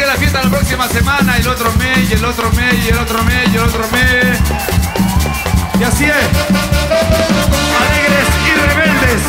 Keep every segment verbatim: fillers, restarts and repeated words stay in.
sigue la fiesta la próxima semana, el otro mes, y el otro mes, y el otro mes, y el otro mes. Y así es. Alegres y rebeldes.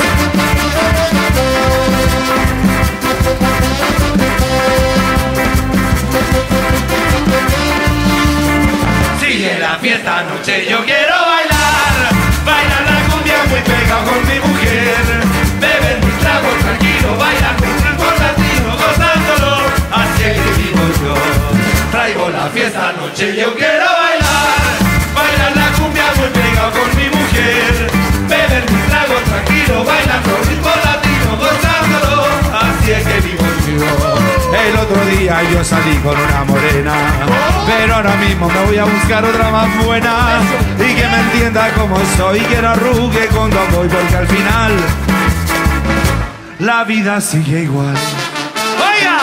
Sigue la fiesta anoche, yo quiero bailar. Bailar la cumbia muy pegado con mi mujer. Beber mi trago tranquilo, bailando un ritmo latino, gozándolo. Así es que vivo yo. Traigo la fiesta anoche, yo quiero bailar. Bailar la cumbia muy pegado con mi mujer. Beber mi trago tranquilo, bailando un ritmo latino, gozándolo. Así es que vivo yo. El otro día yo salí con una morena, pero ahora mismo me voy a buscar otra más buena y que me entienda como soy, que no arrugue cuando voy, porque al final la vida sigue igual. ¡Oiga!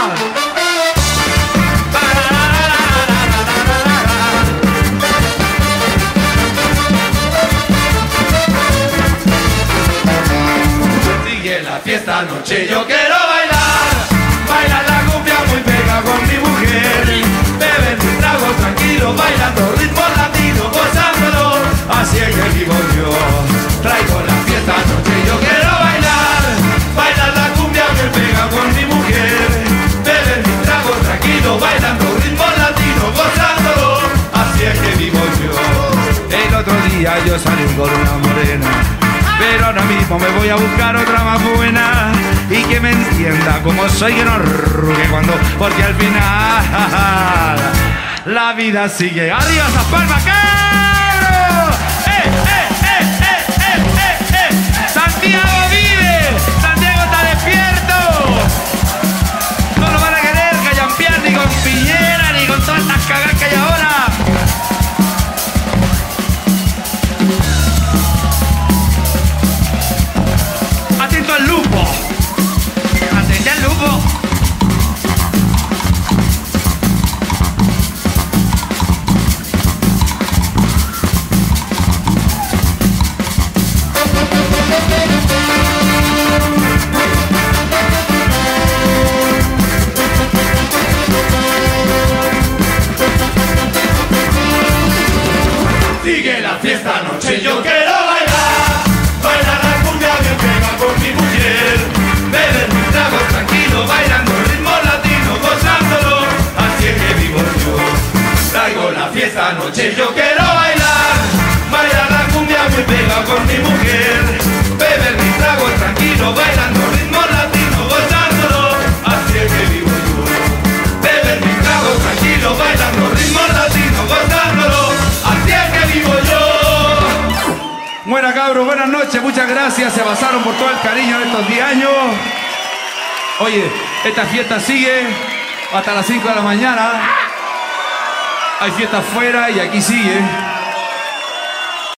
Sigue la fiesta anoche, yo quiero bailar. Bailar la cumbia muy pega con mi mujer. Beber mi trago tranquilo, bailando ritmo latino, gozándolo. Así es que vivo yo. Traigo la fiesta anoche, yo quiero bailar. Bailar la cumbia muy pega con mi mujer. Beber mi trago tranquilo, bailando ritmo latino, gozándolo. Así es que vivo yo. El otro día yo salí con una morena, pero ahora mismo me voy a buscar otra más buena y que me entienda como soy, que no arrugue cuando, porque al final la vida sigue. ¡Arriba esas palmas, Carlos! ¡Eh, eh, eh, eh, eh, eh, eh! ¡Santiago vive! ¡Santiago está despierto! No lo van a querer callampear ni con Piñera ni con todas estas cagas que hay ahora. Atento al lupo. Atento al lupo. Sigue la fiesta anoche, yo quiero bailar. Bailar la cumbia bien pega con mi mujer. Beber mi trago tranquilo, bailando ritmo latino, gozándolo. Así es que vivo yo. Traigo la fiesta anoche, yo quiero bailar. Bailar la cumbia muy pega con mi mujer. Beber mi trago tranquilo, bailando ritmo latino, gozándolo. Así es que vivo yo. Beber mi trago tranquilo, bailando ritmo latino, gozándolo. Así es que vivo yo. Buena cabros, buenas noches, muchas gracias, se pasaron por todo el cariño de estos diez años. Oye, esta fiesta sigue hasta las cinco de la mañana. Hay fiesta afuera y aquí sigue.